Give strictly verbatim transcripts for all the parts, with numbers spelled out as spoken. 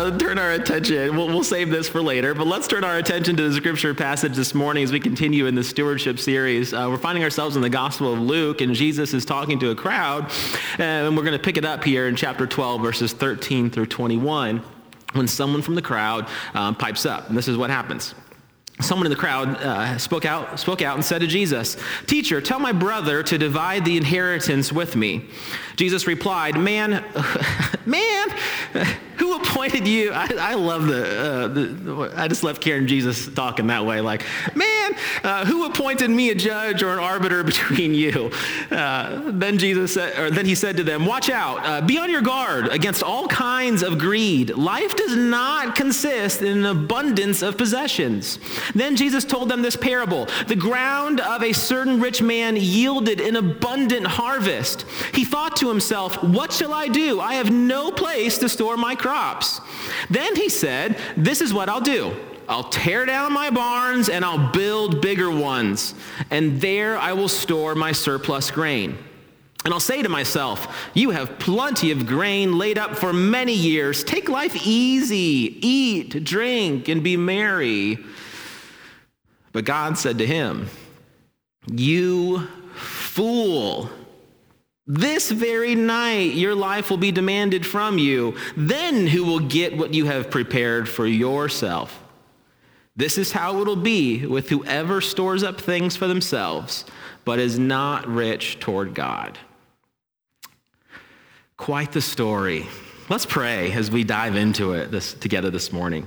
uh, turn our attention, we'll, we'll save this for later, but let's turn our attention to the scripture passage this morning as we continue in the stewardship series. Uh, we're finding ourselves in the Gospel of Luke, and Jesus is talking to a crowd, and we're going to pick it up here in chapter twelve, verses thirteen through twenty-one, when someone from the crowd um, pipes up, and this is what happens. Someone in the crowd uh, spoke out spoke out and said to Jesus, "Teacher, tell my brother to divide the inheritance with me." Jesus replied, Man, man, who appointed you? I, I love the, uh, the, I just love hearing Jesus talking that way, like, man, uh, who appointed me a judge or an arbiter between you? Uh, then Jesus said, or then he said to them, watch out, uh, be on your guard against all kinds of greed. Life does not consist in an abundance of possessions. Then Jesus told them this parable. The ground of a certain rich man yielded an abundant harvest. He thought to himself, what shall I do? I have no place to store my crops. Then he said, this is what I'll do. I'll tear down my barns and I'll build bigger ones, and there I will store my surplus grain. And I'll say to myself, you have plenty of grain laid up for many years. Take life easy, eat, drink, and be merry. But God said to him, you fool, this very night your life will be demanded from you. Then who will get what you have prepared for yourself? This is how it'll be with whoever stores up things for themselves, but is not rich toward God. Quite the story. Let's pray as we dive into it this, together this morning.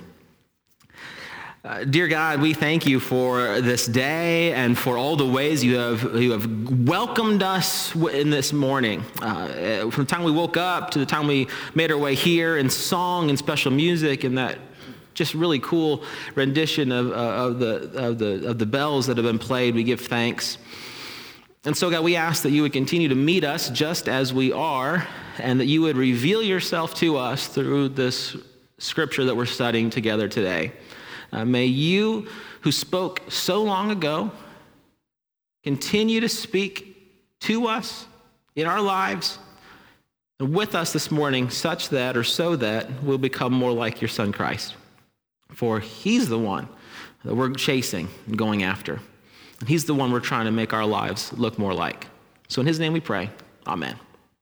Uh, dear God, we thank you for this day and for all the ways you have you have welcomed us in this morning. Uh, from the time we woke up to the time we made our way here in song and special music and that just really cool rendition of, uh, of the of the of the bells that have been played, we give thanks. And so, God, we ask that you would continue to meet us just as we are, and that you would reveal yourself to us through this scripture that we're studying together today. Uh, may you, who spoke so long ago, continue to speak to us in our lives and with us this morning, such that or so that we'll become more like your Son Christ. For he's the one that we're chasing and going after. And he's the one we're trying to make our lives look more like. So in his name we pray. Amen.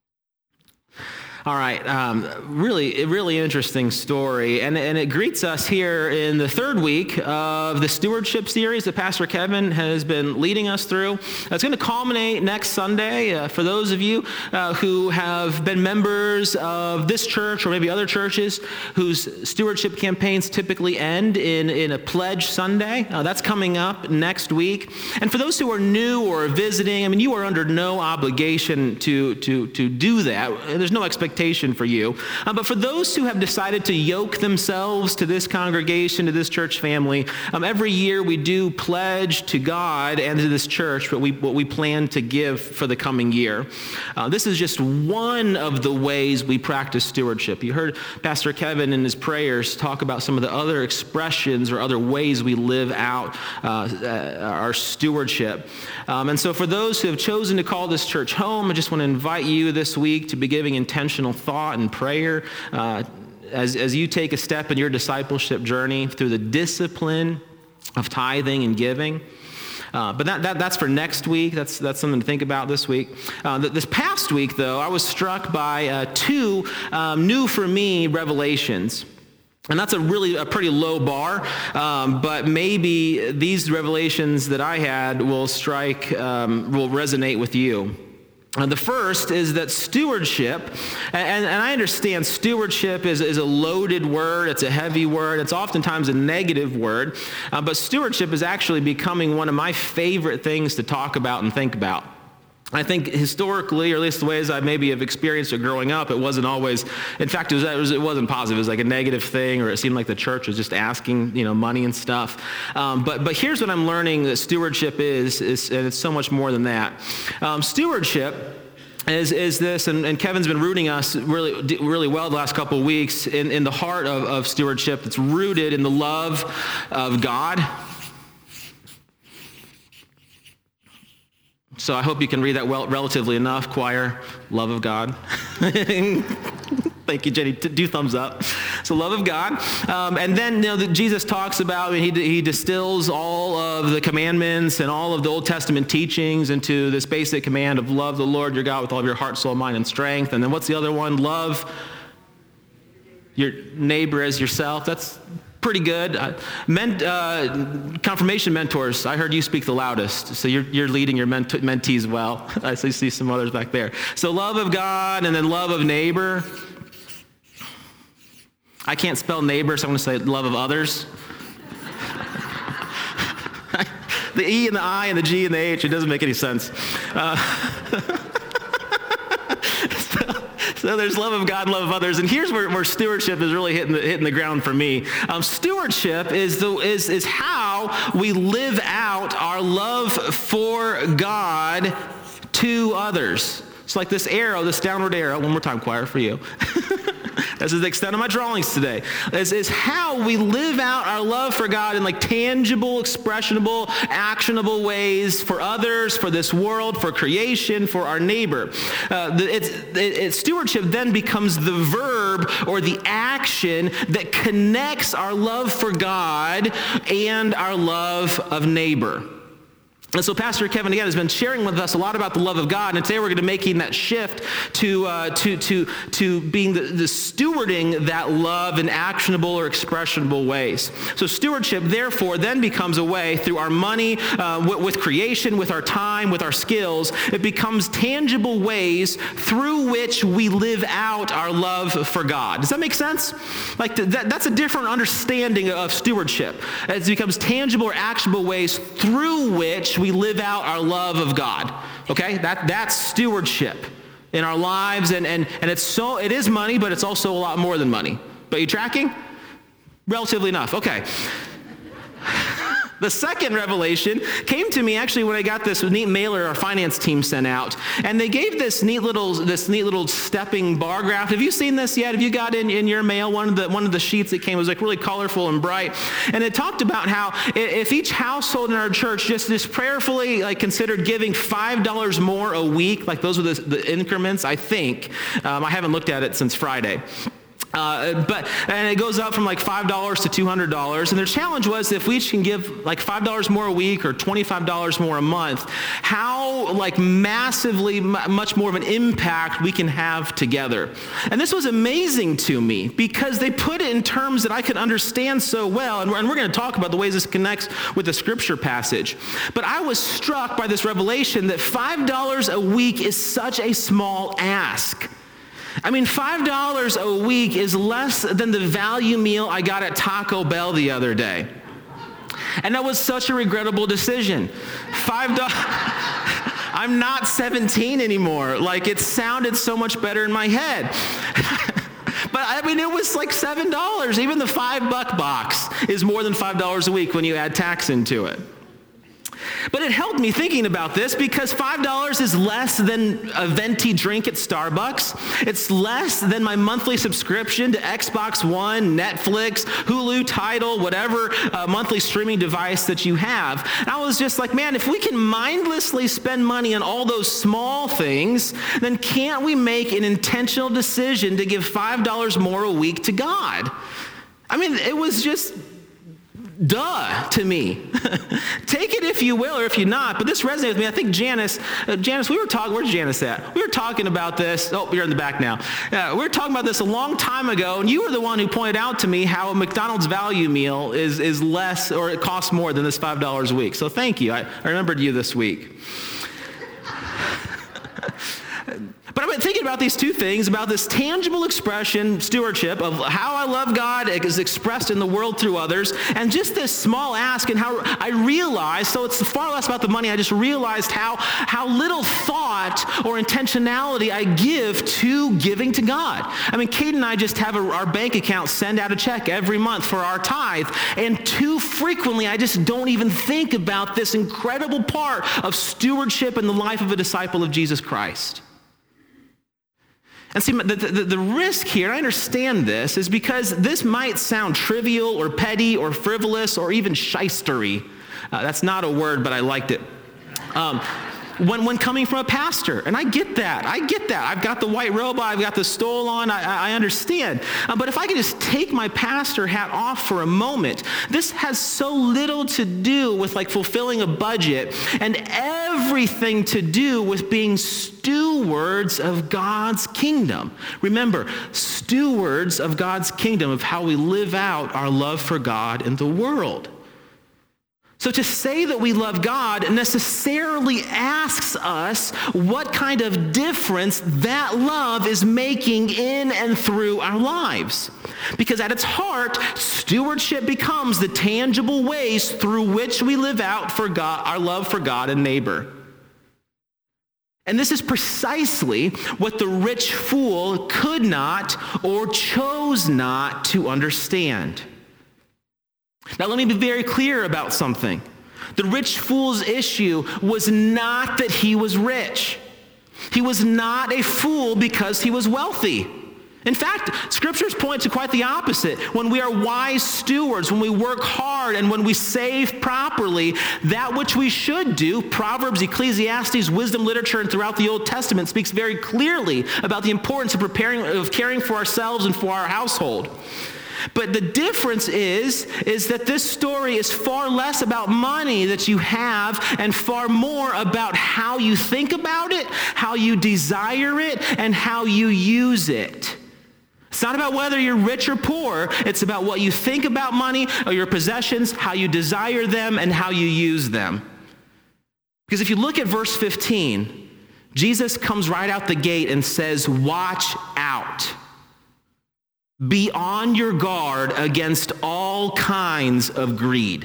All right, um, really, really interesting story, and, and it greets us here in the third week of the stewardship series that Pastor Kevin has been leading us through. It's going to culminate next Sunday. Uh, for those of you uh, who have been members of this church or maybe other churches whose stewardship campaigns typically end in, in a pledge Sunday, uh, that's coming up next week. And for those who are new or visiting, I mean, you are under no obligation to, to, to do that. There's no expectation for you. Uh, but for those who have decided to yoke themselves to this congregation, to this church family, um, every year we do pledge to God and to this church what we, what we plan to give for the coming year. Uh, this is just one of the ways we practice stewardship. You heard Pastor Kevin in his prayers talk about some of the other expressions or other ways we live out uh, uh, our stewardship. Um, and so for those who have chosen to call this church home, I just want to invite you this week to be giving intentional thought and prayer uh, as, as you take a step in your discipleship journey through the discipline of tithing and giving. Uh, but that, that that's for next week. That's that's something to think about this week. Uh, this past week, though, I was struck by uh, two um, new for me revelations. And that's a really a pretty low bar, um, but maybe these revelations that I had will strike, um, will resonate with you. Uh, the first is that stewardship, and, and I understand stewardship is, is a loaded word, it's a heavy word, it's oftentimes a negative word, uh, but stewardship is actually becoming one of my favorite things to talk about and think about. I think historically, or at least the ways I maybe have experienced it growing up, it wasn't always, in fact, it, was, it, was, it wasn't positive. It was like a negative thing, or it seemed like the church was just asking, you know, money and stuff. Um, but but here's what I'm learning that stewardship is, is and it's so much more than that. Um, stewardship is is this, and, and Kevin's been rooting us really really well the last couple of weeks in, in the heart of, of stewardship. It's rooted in the love of God. So I hope you can read that well, relatively enough, choir. Love of God. Thank you, Jenny. Do thumbs up. So love of God. Um, and then, you know, the, Jesus talks about, he, he distills all of the commandments and all of the Old Testament teachings into this basic command of love the Lord your God with all of your heart, soul, mind, and strength. And then what's the other one? Love your neighbor as yourself. That's pretty good. Uh, men, uh, confirmation mentors, I heard you speak the loudest, so you're, you're leading your ment- mentees well. I see some others back there. So love of God and then love of neighbor. I can't spell neighbor, so I'm going to say love of others. The E and the I and the G and the H, it doesn't make any sense. Uh, So there's love of God and love of others. And here's where, where stewardship is really hitting the, hitting the ground for me. Um, stewardship is, the, is, is how we live out our love for God to others. It's like this arrow, this downward arrow. One more time, choir, for you. This is the extent of my drawings today. This is how we live out our love for God in like tangible, expressionable, actionable ways for others, for this world, for creation, for our neighbor. Uh, the, it's, it, it, stewardship then becomes the verb or the action that connects our love for God and our love of neighbor. And so Pastor Kevin, again, has been sharing with us a lot about the love of God, and today we're going to be making that shift to uh, to to to being the, the stewarding that love in actionable or expressionable ways. So stewardship, therefore, then becomes a way through our money, uh, with, with creation, with our time, with our skills. It becomes tangible ways through which we live out our love for God. Does that make sense? Like that, that's a different understanding of stewardship. It becomes tangible or actionable ways through which we live out our love of God. Okay? That that's stewardship in our lives, and and and it's so it is money, but it's also a lot more than money. But you tracking? Relatively enough. Okay. The second revelation came to me actually when I got this neat mailer our finance team sent out, and they gave this neat little this neat little stepping bar graph. Have you seen this yet? Have you got in, in your mail one of the one of the sheets that came? It was like really colorful and bright, and it talked about how if each household in our church just just prayerfully like considered giving five dollars more a week, like those were the, the increments. I think um, I haven't looked at it since Friday. Uh, but and it goes up from like five dollars to two hundred dollars. And their challenge was if we each can give like five dollars more a week or twenty-five dollars more a month, how like massively m- much more of an impact we can have together. And this was amazing to me because they put it in terms that I could understand so well. And we're, and we're going to talk about the ways this connects with the scripture passage. But I was struck by this revelation that five dollars a week is such a small ask. I mean, five dollars a week is less than the value meal I got at Taco Bell the other day. And that was such a regrettable decision. Five dollars. I'm not seventeen anymore. Like, it sounded so much better in my head. But I mean, it was like seven dollars. Even the five buck box is more than five dollars a week when you add tax into it. But it helped me thinking about this because five dollars is less than a venti drink at Starbucks. It's less than my monthly subscription to Xbox One, Netflix, Hulu, Tidal, whatever uh, monthly streaming device that you have. And I was just like, man, if we can mindlessly spend money on all those small things, then can't we make an intentional decision to give five dollars more a week to God? I mean, it was just duh to me. Take it if you will or if you're not, but this resonates with me. I think Janice, uh, Janice, we were talking, where's Janice at? We were talking about this, oh, you're in the back now. Uh, we were talking about this a long time ago, and you were the one who pointed out to me how a McDonald's value meal is, is less, or it costs more than this five dollars a week. So thank you. I, I remembered you this week. But I've been thinking about these two things, about this tangible expression, stewardship, of how I love God is expressed in the world through others, and just this small ask, and how I realized, so it's far less about the money, I just realized how, how little thought or intentionality I give to giving to God. I mean, Kate and I just have a, our bank account send out a check every month for our tithe, and too frequently I just don't even think about this incredible part of stewardship in the life of a disciple of Jesus Christ. And see, the, the, the risk here, I understand this, is because this might sound trivial or petty or frivolous or even shystery. Uh, that's not a word, but I liked it. Um, when, when coming from a pastor. And I get that. I get that. I've got the white robe on. I've got the stole on. I, I understand. Uh, but if I could just take my pastor hat off for a moment, this has so little to do with like fulfilling a budget and everything to do with being stewards of God's kingdom. Remember, stewards of God's kingdom, of how we live out our love for God in the world. So to say that we love God necessarily asks us what kind of difference that love is making in and through our lives. Because at its heart, stewardship becomes the tangible ways through which we live out for God, our love for God and neighbor. And this is precisely what the rich fool could not or chose not to understand. Now, let me be very clear about something. The rich fool's issue was not that he was rich. He was not a fool because he was wealthy. In fact, scriptures point to quite the opposite. When we are wise stewards, when we work hard, and when we save properly, that which we should do, Proverbs, Ecclesiastes, wisdom literature, and throughout the Old Testament speaks very clearly about the importance of preparing, of caring for ourselves and for our household. But the difference is, is that this story is far less about money that you have and far more about how you think about it, how you desire it, and how you use it. It's not about whether you're rich or poor. It's about what you think about money or your possessions, how you desire them, and how you use them. Because if you look at verse fifteen, Jesus comes right out the gate and says, "Watch out. Be on your guard against all kinds of greed."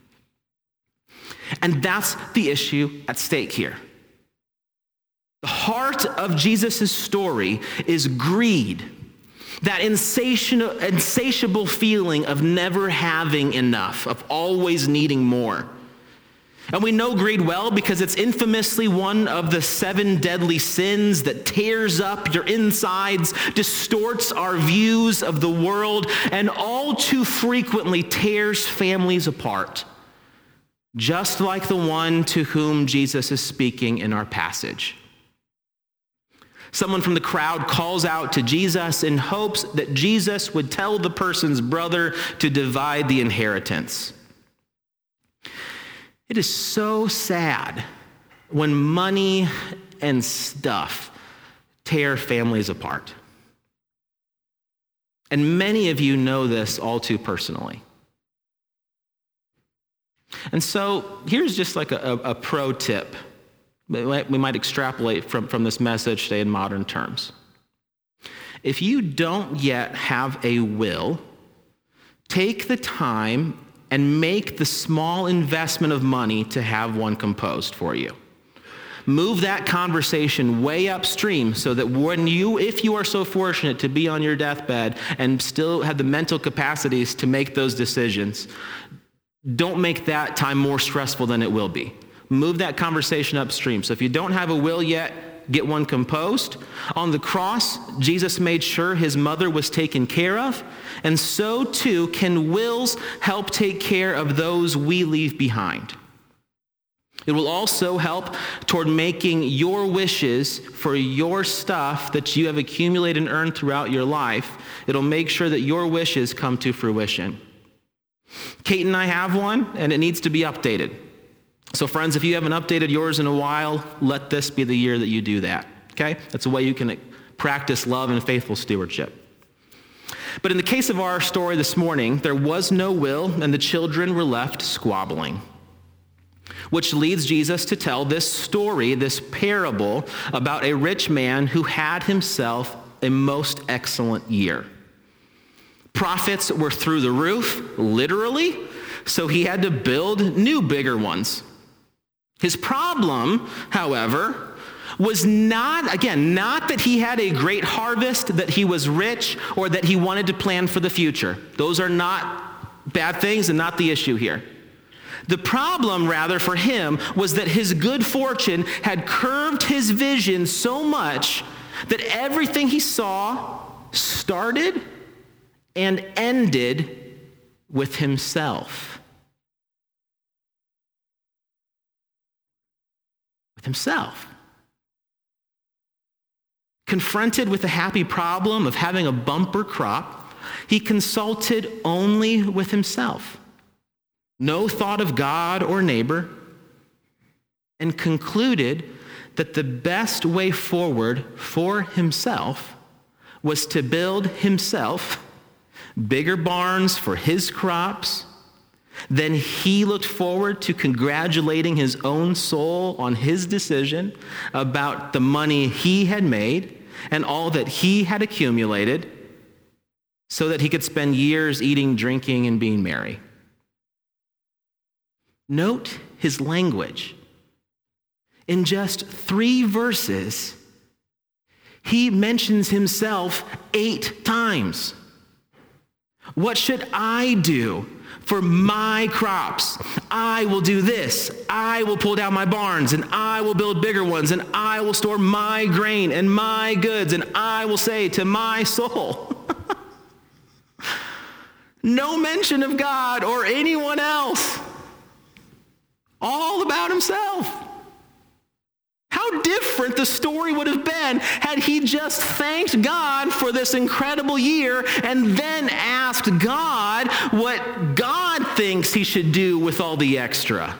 And that's the issue at stake here. The heart of Jesus' story is greed, that insatiable, insatiable feeling of never having enough, of always needing more. And we know greed well because it's infamously one of the seven deadly sins that tears up your insides, distorts our views of the world, and all too frequently tears families apart, just like the one to whom Jesus is speaking in our passage. Someone from the crowd calls out to Jesus in hopes that Jesus would tell the person's brother to divide the inheritance. It is so sad when money and stuff tear families apart. And many of you know this all too personally. And so here's just like a, a, a pro tip. We might, we might extrapolate from, from this message today in modern terms. If you don't yet have a will, take the time and make the small investment of money to have one composed for you. Move that conversation way upstream so that when you, if you are so fortunate to be on your deathbed and still have the mental capacities to make those decisions, don't make that time more stressful than it will be. Move that conversation upstream. So if you don't have a will yet, get one composed. On the cross, Jesus made sure his mother was taken care of, and so too can wills help take care of those we leave behind. It will also help toward making your wishes for your stuff that you have accumulated and earned throughout your life. It'll make sure that your wishes come to fruition. Kate and I have one, and it needs to be updated. So friends, if you haven't updated yours in a while, let this be the year that you do that, okay? That's a way you can practice love and faithful stewardship. But in the case of our story this morning, there was no will, and the children were left squabbling, which leads Jesus to tell this story, this parable about a rich man who had himself a most excellent year. Profits were through the roof, literally, so he had to build new, bigger ones. His problem, however, was not, again, not that he had a great harvest, that he was rich, or that he wanted to plan for the future. Those are not bad things and not the issue here. The problem, rather, for him was that his good fortune had curved his vision so much that everything he saw started and ended with himself. himself. Confronted with the happy problem of having a bumper crop, he consulted only with himself. No thought of God or neighbor, and concluded that the best way forward for himself was to build himself bigger barns for his crops. Then he looked forward to congratulating his own soul on his decision about the money he had made and all that he had accumulated so that he could spend years eating, drinking, and being merry. Note his language. In just three verses, he mentions himself eight times. What should I do for my crops? I will do this. I will pull down my barns, and I will build bigger ones, and I will store my grain and my goods, and I will say to my soul. No mention of God or anyone else. All about himself. How different the story would have been had he just thanked God for this incredible year and then asked God what God thinks he should do with all the extra.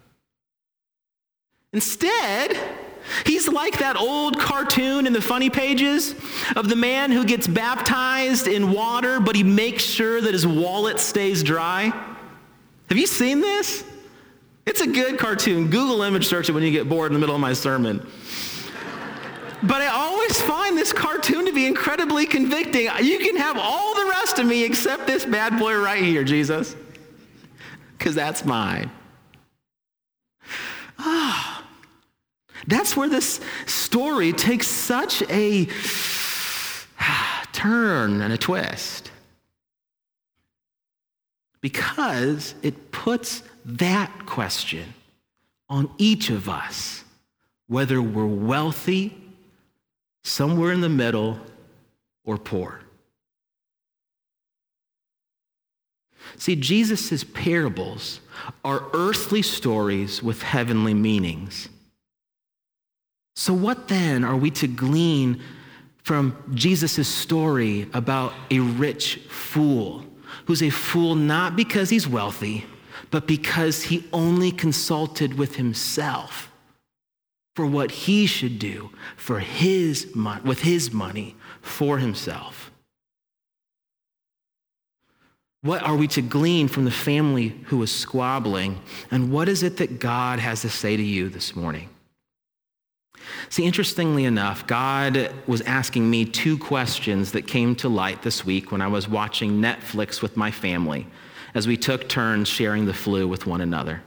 Instead, he's like that old cartoon in the funny pages of the man who gets baptized in water, but he makes sure that his wallet stays dry. Have you seen this? It's a good cartoon. Google image search it when you get bored in the middle of my sermon. But I always find this cartoon to be incredibly convicting. You can have all the rest of me except this bad boy right here, Jesus. Because that's mine. Ah, that's where this story takes such a turn and a twist. Because it puts that question on each of us, whether we're wealthy, somewhere in the middle, or poor. See, Jesus' parables are earthly stories with heavenly meanings. So what then are we to glean from Jesus' story about a rich fool, who's a fool not because he's wealthy, but because he only consulted with himself for what he should do for his mo- with his money for himself? What are we to glean from the family who was squabbling? And what is it that God has to say to you this morning? See, interestingly enough, God was asking me two questions that came to light this week when I was watching Netflix with my family as we took turns sharing the flu with one another.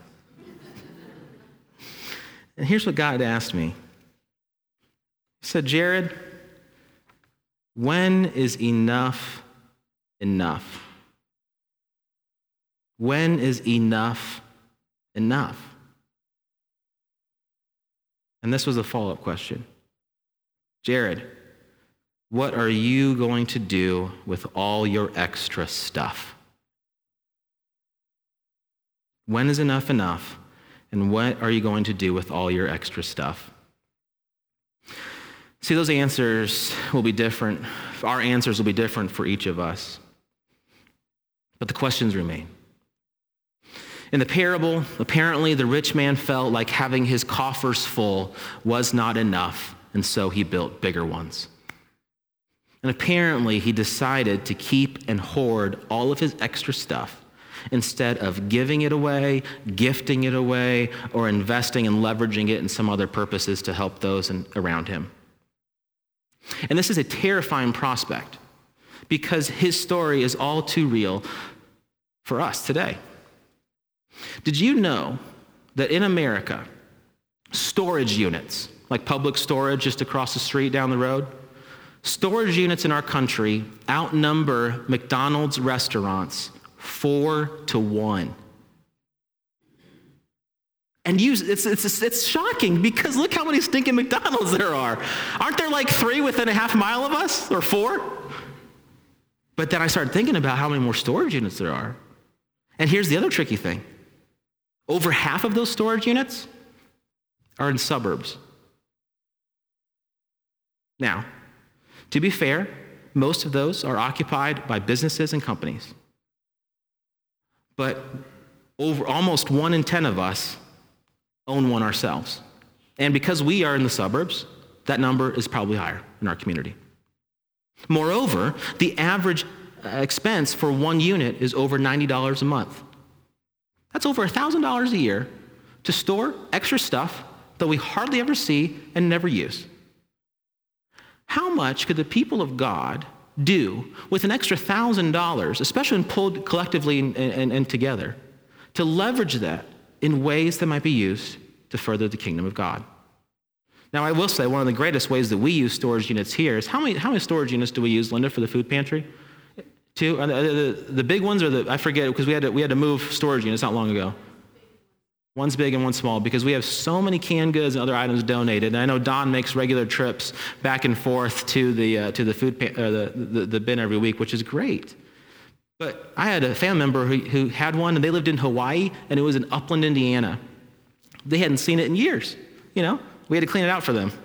And here's what God asked me. He said, Jared, when is enough enough? When is enough enough? And this was a follow-up question. Jared, what are you going to do with all your extra stuff? When is enough enough? And what are you going to do with all your extra stuff? See, those answers will be different. Our answers will be different for each of us. But the questions remain. In the parable, apparently the rich man felt like having his coffers full was not enough, and so he built bigger ones. And apparently he decided to keep and hoard all of his extra stuff instead of giving it away, gifting it away, or investing and leveraging it in some other purposes to help those in, around him. And this is a terrifying prospect because his story is all too real for us today. Did you know that in America, storage units, like public storage just across the street down the road, storage units in our country outnumber McDonald's restaurants four to one. And you, it's, it's, it's shocking because look how many stinking McDonald's there are. Aren't there like three within a half mile of us or four? But then I started thinking about how many more storage units there are. And here's the other tricky thing. Over half of those storage units are in suburbs. Now, to be fair, most of those are occupied by businesses and companies. But over almost one in ten of us own one ourselves. And because we are in the suburbs, that number is probably higher in our community. Moreover, the average expense for one unit is over ninety dollars a month. That's over one thousand dollars a year to store extra stuff that we hardly ever see and never use. How much could the people of God do with an extra one thousand dollars, especially when pulled collectively and, and, and together, to leverage that in ways that might be used to further the kingdom of God? Now, I will say one of the greatest ways that we use storage units here is how many how many storage units do we use, Linda, for the food pantry? Two? The, the, the big ones, or the I forget, because we had to, we had to move storage units not long ago. One's big and one's small because we have so many canned goods and other items donated. And I know Don makes regular trips back and forth to the uh, to the food pan, uh, the, the the bin every week, which is great. But I had a family member who, who had one, and they lived in Hawaii, and it was in Upland, Indiana. They hadn't seen it in years. You know, we had to clean it out for them.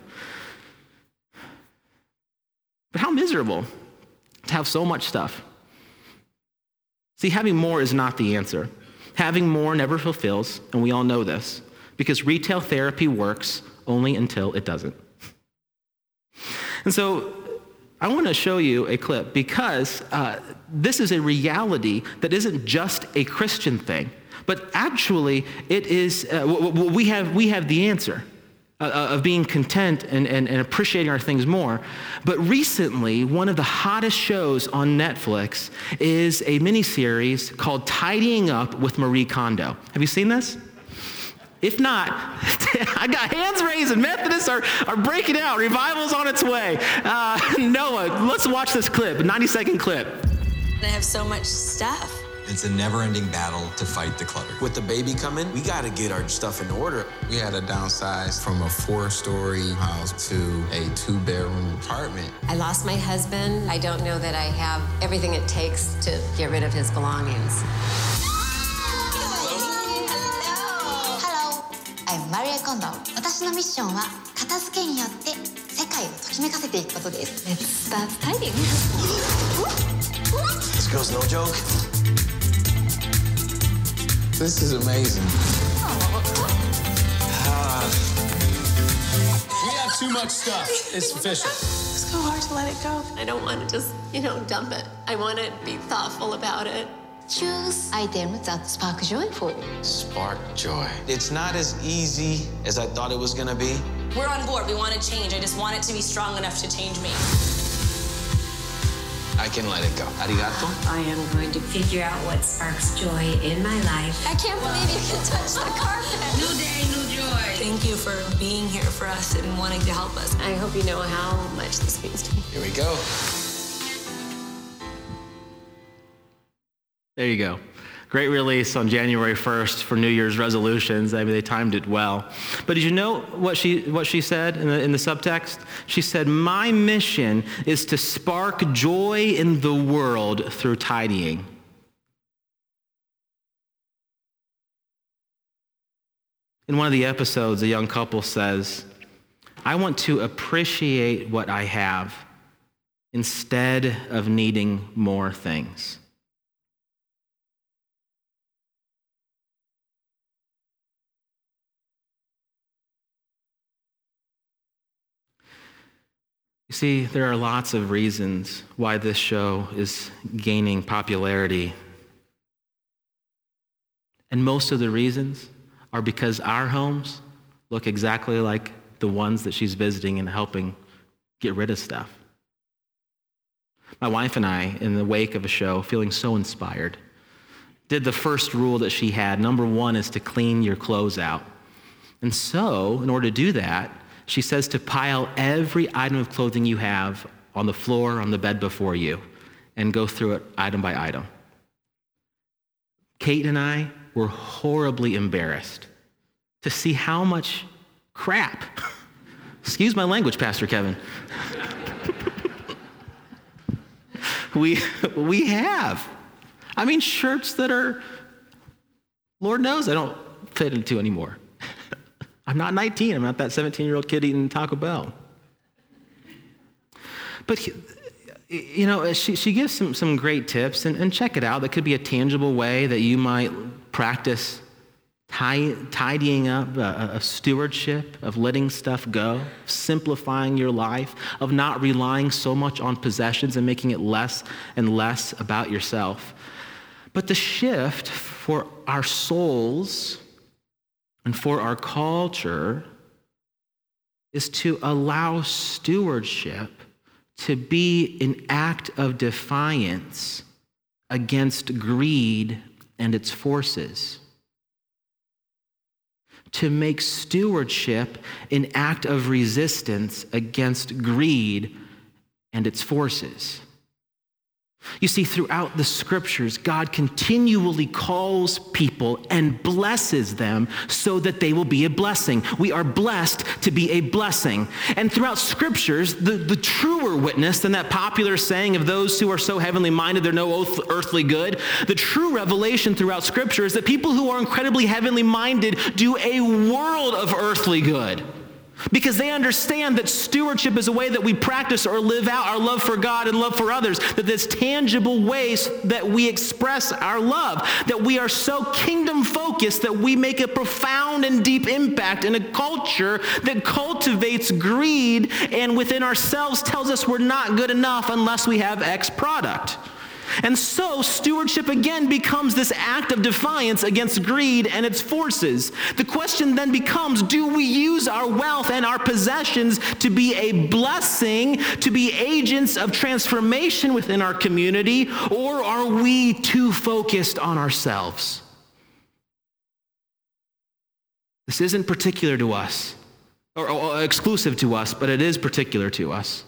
But how miserable to have so much stuff. See, having more is not the answer. Having more never fulfills, and we all know this, because retail therapy works only until it doesn't. And so I want to show you a clip because uh, this is a reality that isn't just a Christian thing, but actually it is, uh, we have we have the answer uh, of being content and, and, and appreciating our things more. But recently, one of the hottest shows on Netflix is a miniseries called Tidying Up with Marie Kondo. Have you seen this? If not, I got hands raised and Methodists are, are breaking out. Revival's on its way. Uh, Noah, let's watch this clip, a ninety second clip. I have so much stuff. It's a never-ending battle to fight the clutter. With the baby coming, we got to get our stuff in order. We had to downsize from a four-story house to a two-bedroom apartment. I lost my husband. I don't know that I have everything it takes to get rid of his belongings. Hello, I'm Marie Kondo. 私のミッションは片付けによって世界をときめかせていくことです。 It's that tidying. This girl's no joke. This is amazing. Uh, we have too much stuff. It's official. It's so hard to let it go. I don't want to just, you know, dump it. I want to be thoughtful about it. Choose items that spark joy for you. Spark joy. It's not as easy as I thought it was going to be. We're on board. We want to change. I just want it to be strong enough to change me. I can let it go. Arigato. I am going to figure out what sparks joy in my life. I can't believe you can touch the carpet. New day, new joy. Thank you for being here for us and wanting to help us. I hope you know how much this means to me. Here we go. There you go. Great release on January first for New Year's resolutions. I mean, they timed it well. But did you know what she what she said in the, in the subtext? She said, "My mission is to spark joy in the world through tidying." In one of the episodes, a young couple says, "I want to appreciate what I have instead of needing more things." You see, there are lots of reasons why this show is gaining popularity. And most of the reasons are because our homes look exactly like the ones that she's visiting and helping get rid of stuff. My wife and I, in the wake of a show, feeling so inspired, did the first rule that she had. Number one is to clean your clothes out. And so, in order to do that, she says to pile every item of clothing you have on the floor, on the bed before you, and go through it item by item. Kate and I were horribly embarrassed to see how much crap, excuse my language, Pastor Kevin, we, we have. I mean, shirts that are, Lord knows I don't fit into anymore. I'm not nineteen. I'm not that seventeen-year-old kid eating Taco Bell. But, you know, she, she gives some, some great tips, and, and check it out. That could be a tangible way that you might practice Ty, tidying up, a, a stewardship of letting stuff go, simplifying your life, of not relying so much on possessions and making it less and less about yourself. But the shift for our souls and for our culture is to allow stewardship to be an act of defiance against greed and its forces. To make stewardship an act of resistance against greed and its forces. You see, throughout the scriptures, God continually calls people and blesses them so that they will be a blessing. We are blessed to be a blessing. And throughout scriptures, the, the truer witness than that popular saying of those who are so heavenly minded, they're no earthly good. The true revelation throughout scripture is that people who are incredibly heavenly minded do a world of earthly good. Because they understand that stewardship is a way that we practice or live out our love for God and love for others, that there's tangible ways that we express our love, that we are so kingdom focused that we make a profound and deep impact in a culture that cultivates greed and within ourselves tells us we're not good enough unless we have X product. And so stewardship again becomes this act of defiance against greed and its forces. The question then becomes, do we use our wealth and our possessions to be a blessing, to be agents of transformation within our community, or are we too focused on ourselves? This isn't particular to us, or, or exclusive to us, but it is particular to us.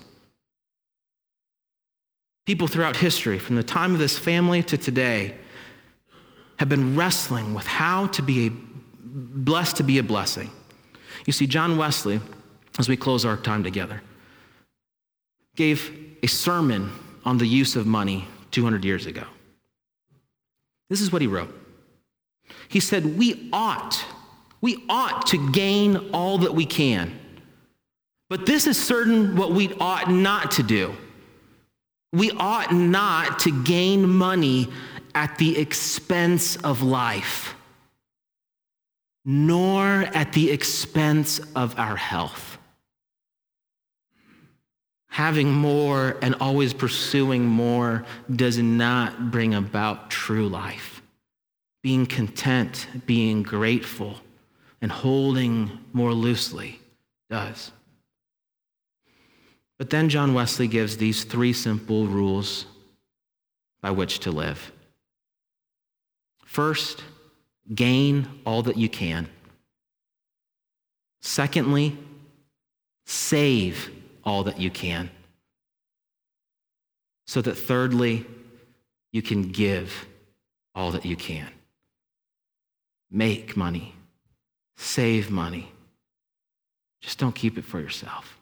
People throughout history, from the time of this family to today, have been wrestling with how to be a blessed to be a blessing. You see, John Wesley, as we close our time together, gave a sermon on the use of money two hundred years ago. This is what he wrote. He said, we ought, we ought to gain all that we can. But this is certain what we ought not to do. We ought not to gain money at the expense of life, nor at the expense of our health. Having more and always pursuing more does not bring about true life. Being content, being grateful, and holding more loosely does. But then John Wesley gives these three simple rules by which to live. First, gain all that you can. Secondly, save all that you can. So that thirdly, you can give all that you can. Make money. Save money. Just don't keep it for yourself.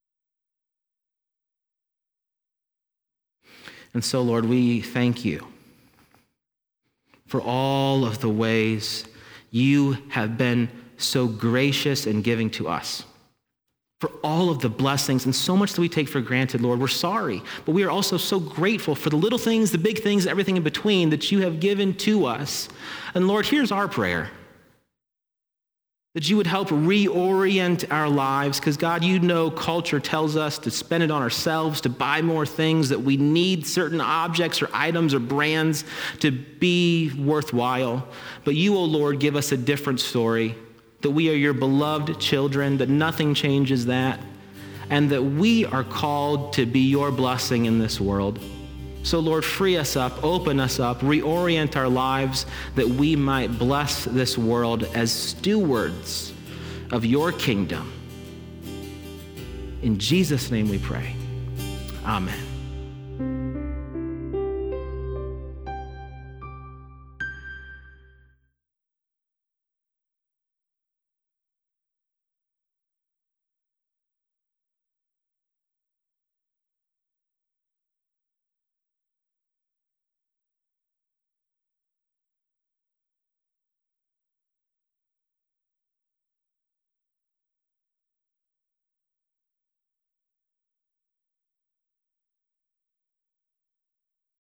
And so, Lord, we thank you for all of the ways you have been so gracious in giving to us, for all of the blessings and so much that we take for granted, Lord. We're sorry, but we are also so grateful for the little things, the big things, everything in between that you have given to us. And Lord, here's our prayer. That you would help reorient our lives, because God, you know culture tells us to spend it on ourselves, to buy more things, that we need certain objects or items or brands to be worthwhile. But you, O Lord, give us a different story, that we are your beloved children, that nothing changes that, and that we are called to be your blessing in this world. So Lord, free us up, open us up, reorient our lives that we might bless this world as stewards of your kingdom. In Jesus' name we pray. Amen.